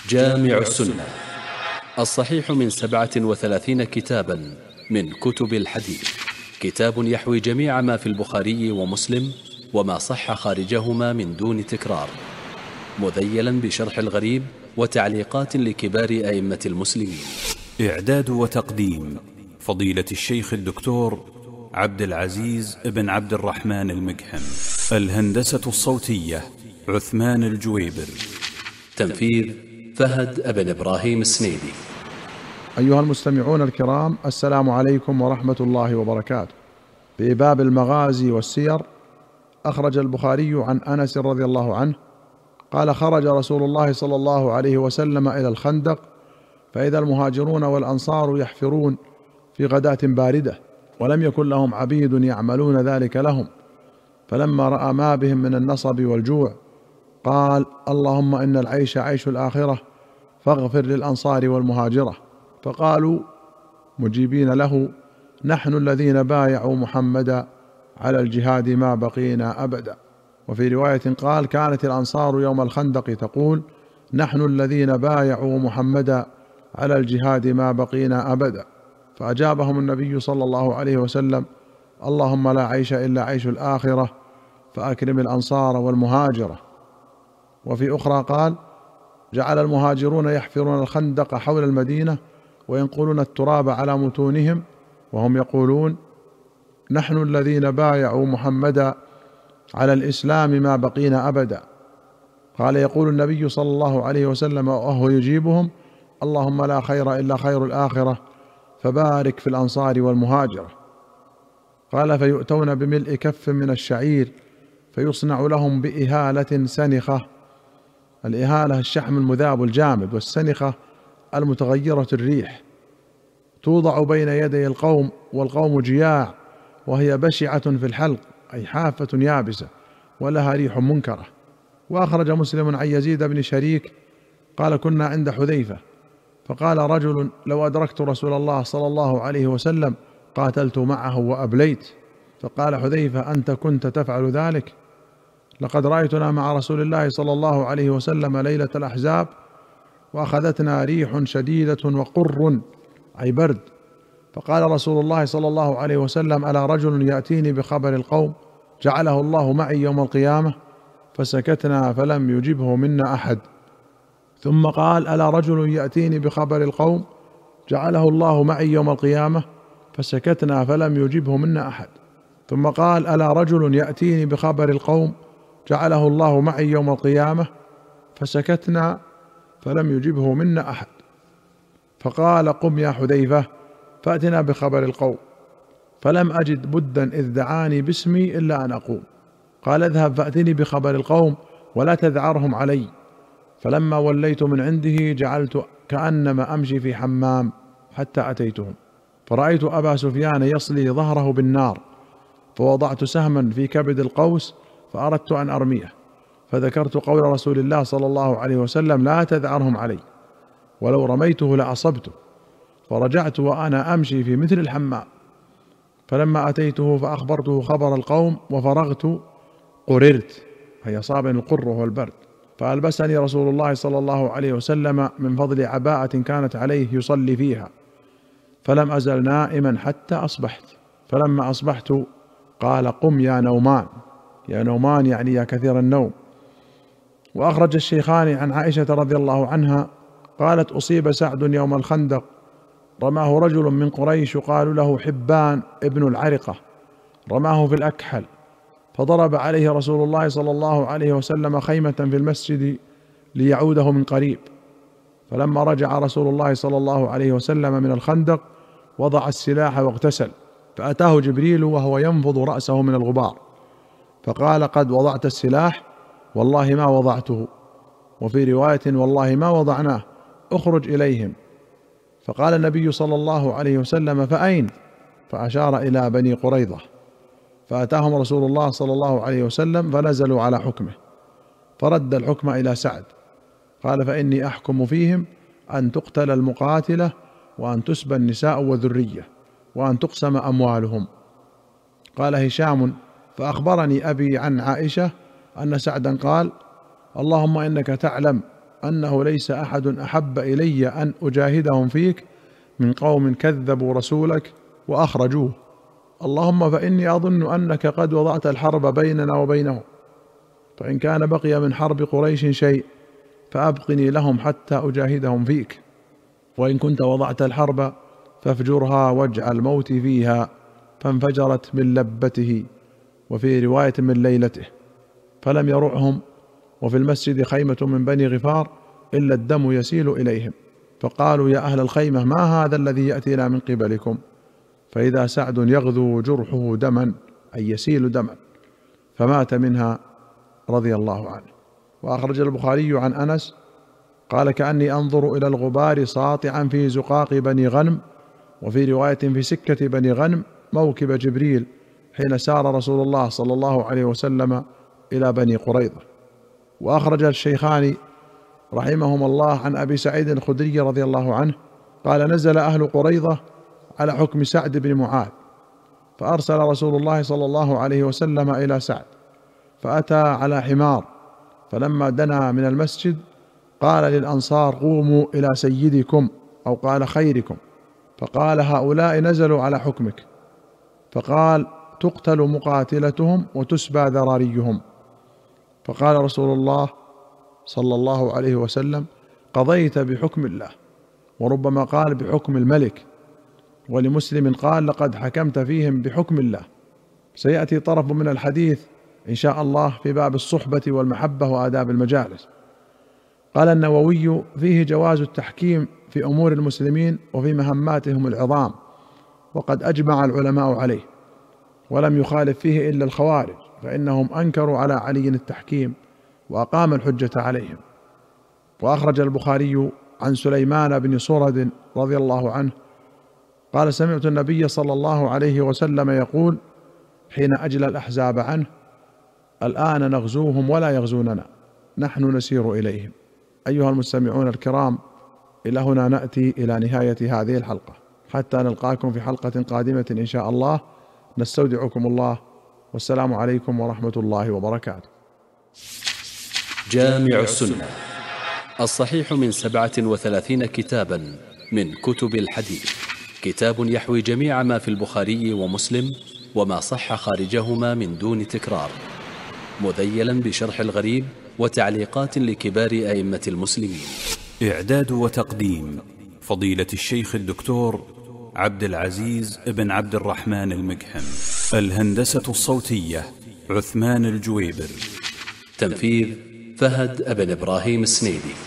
جامع السنة الصحيح من 37 كتابا من كتب الحديث، كتاب يحوي جميع ما في البخاري ومسلم وما صح خارجهما من دون تكرار، مذيلا بشرح الغريب وتعليقات لكبار أئمة المسلمين. إعداد وتقديم فضيلة الشيخ الدكتور عبد العزيز بن عبد الرحمن المقحم. الهندسة الصوتية عثمان الجويبر. تنفيذ فهد بن إبراهيم السنيدي. أيها المستمعون الكرام، السلام عليكم ورحمة الله وبركاته. في باب المغازي والسير، أخرج البخاري عن أنس رضي الله عنه قال: خرج رسول الله صلى الله عليه وسلم إلى الخندق، فإذا المهاجرون والأنصار يحفرون في غداة باردة، ولم يكن لهم عبيد يعملون ذلك لهم، فلما رأى ما بهم من النصب والجوع قال: اللهم إن العيش عيش الآخرة فاغفر للأنصار والمهاجرة. فقالوا مجيبين له: نحن الذين بايعوا محمدا على الجهاد ما بقينا أبدا. وفي رواية قال: كانت الأنصار يوم الخندق تقول: نحن الذين بايعوا محمدا على الجهاد ما بقينا أبدا. فأجابهم النبي صلى الله عليه وسلم: اللهم لا عيش إلا عيش الآخرة فأكرم الأنصار والمهاجرة. وفي أخرى قال: جعل المهاجرون يحفرون الخندق حول المدينة وينقلون التراب على متونهم وهم يقولون: نحن الذين بايعوا محمدا على الإسلام ما بقينا أبدا. قال: يقول النبي صلى الله عليه وسلم وهو يجيبهم: اللهم لا خير إلا خير الآخرة فبارك في الأنصار والمهاجرة. قال: فيؤتون بملء كف من الشعير فيصنع لهم بإهالة سنخة. الإهالة الشحم المذاب الجامد، والسنخة المتغيرة الريح، توضع بين يدي القوم والقوم جياع، وهي بشعة في الحلق، أي حافة يابسة ولها ريح منكرة. وأخرج مسلم عن يزيد بن شريك قال: كنا عند حذيفة فقال رجل: لو أدركت رسول الله صلى الله عليه وسلم قاتلت معه وأبليت. فقال حذيفة: أنت كنت تفعل ذلك؟ لقد رأيتنا مع رسول الله صلى الله عليه وسلم ليلة الأحزاب وأخذتنا ريح شديدة وقر، أي برد. فقال رسول الله صلى الله عليه وسلم: ألا رجل يأتيني بخبر القوم جعله الله معي يوم القيامة؟ فسكتنا فلم يجبه منا أحد. ثم قال: ألا رجل يأتيني بخبر القوم جعله الله معي يوم القيامة؟ فسكتنا فلم يجبه منا أحد. ثم قال: ألا رجل يأتيني بخبر القوم جعله الله معي يوم القيامة؟ فسكتنا فلم يجبه منا أحد. فقال: قم يا حذيفة فأتنا بخبر القوم. فلم أجد بدا إذ دعاني باسمي إلا أن أقوم. قال: اذهب فأتني بخبر القوم ولا تذعرهم علي. فلما وليت من عنده جعلت كأنما أمشي في حمام حتى أتيتهم، فرأيت أبا سفيان يصلي ظهره بالنار، فوضعت سهما في كبد القوس فأردت أن أرميه، فذكرت قول رسول الله صلى الله عليه وسلم: لا تذعرهم علي، ولو رميته لأصبته. فرجعت وأنا أمشي في مثل الحمام. فلما أتيته فأخبرته خبر القوم وفرغت قررت، أي أصابني القر وهو البرد. فألبسني رسول الله صلى الله عليه وسلم من فضل عباءة كانت عليه يصلي فيها، فلم أزل نائما حتى أصبحت. فلما أصبحت قال: قم يا نومان. يا نومان يعني يا كثير النوم. وأخرج الشيخان عن عائشة رضي الله عنها قالت: أصيب سعد يوم الخندق، رماه رجل من قريش يقال له حبان ابن العرقة، رماه في الأكحل، فضرب عليه رسول الله صلى الله عليه وسلم خيمة في المسجد ليعوده من قريب. فلما رجع رسول الله صلى الله عليه وسلم من الخندق وضع السلاح واغتسل، فأتاه جبريل وهو ينفض رأسه من الغبار، فقال: قد وضعت السلاح؟ والله ما وضعته. وفي رواية: والله ما وضعناه، اخرج إليهم. فقال النبي صلى الله عليه وسلم: فأين؟ فأشار إلى بني قريظة. فأتاهم رسول الله صلى الله عليه وسلم فنزلوا على حكمه، فرد الحكم إلى سعد. قال: فإني أحكم فيهم أن تقتل المقاتلة، وأن تسبى النساء والذرية، وأن تقسم أموالهم. قال هشام: فأخبرني أبي عن عائشة أن سعدا قال: اللهم إنك تعلم أنه ليس أحد أحب إلي أن أجاهدهم فيك من قوم كذبوا رسولك وأخرجوه، اللهم فإني أظن أنك قد وضعت الحرب بيننا وبينهم، فإن كان بقي من حرب قريش شيء فأبقني لهم حتى أجاهدهم فيك، وإن كنت وضعت الحرب فافجرها واجعل موتي فيها، فانفجرت من لبته، وفي رواية من ليلته، فلم يرعهم، وفي المسجد خيمة من بني غفار إلا الدم يسيل إليهم، فقالوا يا أهل الخيمة ما هذا الذي يأتينا من قبلكم؟ فإذا سعد يغذو جرحه دما، أي يسيل دما، فمات منها رضي الله عنه. وأخرج البخاري عن أنس قال كأني أنظر إلى الغبار ساطعا في زقاق بني غنم، وفي رواية في سكة بني غنم موكب جبريل حين سار رسول الله صلى الله عليه وسلم إلى بني قريظة. وأخرج الشيخان رحمهما الله عن أبي سعيد الخدري رضي الله عنه قال نزل أهل قريظة على حكم سعد بن معاذ، فأرسل رسول الله صلى الله عليه وسلم إلى سعد، فأتى على حمار، فلما دنا من المسجد قال للأنصار قوموا إلى سيدكم، أو قال خيركم، فقال هؤلاء نزلوا على حكمك، فقال تقتل مقاتلتهم وتسبى ذراريهم، فقال رسول الله صلى الله عليه وسلم قضيت بحكم الله، وربما قال بحكم الملك، ولمسلم قال لقد حكمت فيهم بحكم الله. سيأتي طرف من الحديث إن شاء الله في باب الصحبة والمحبة وآداب المجالس. قال النووي فيه جواز التحكيم في أمور المسلمين وفي مهماتهم العظام، وقد أجمع العلماء عليه، ولم يخالف فيه إلا الخوارج، فإنهم أنكروا على علي التحكيم وأقام الحجة عليهم. وأخرج البخاري عن سليمان بن صرد رضي الله عنه قال سمعت النبي صلى الله عليه وسلم يقول حين أجلى الأحزاب عنه الآن نغزوهم ولا يغزوننا، نحن نسير إليهم. أيها المستمعون الكرام، إلى هنا نأتي إلى نهاية هذه الحلقة، حتى نلقاكم في حلقة قادمة إن شاء الله، نستودعكم الله، والسلام عليكم ورحمة الله وبركاته. جامع السنة الصحيح من 37 كتابا من كتب الحديث، كتاب يحوي جميع ما في البخاري ومسلم وما صح خارجهما من دون تكرار، مذيلا بشرح الغريب وتعليقات لكبار أئمة المسلمين. إعداد وتقديم فضيلة الشيخ الدكتور عبد العزيز بن عبد الرحمن المجهم. الهندسة الصوتية عثمان الجويبر. تنفيذ فهد بن إبراهيم السنيدي.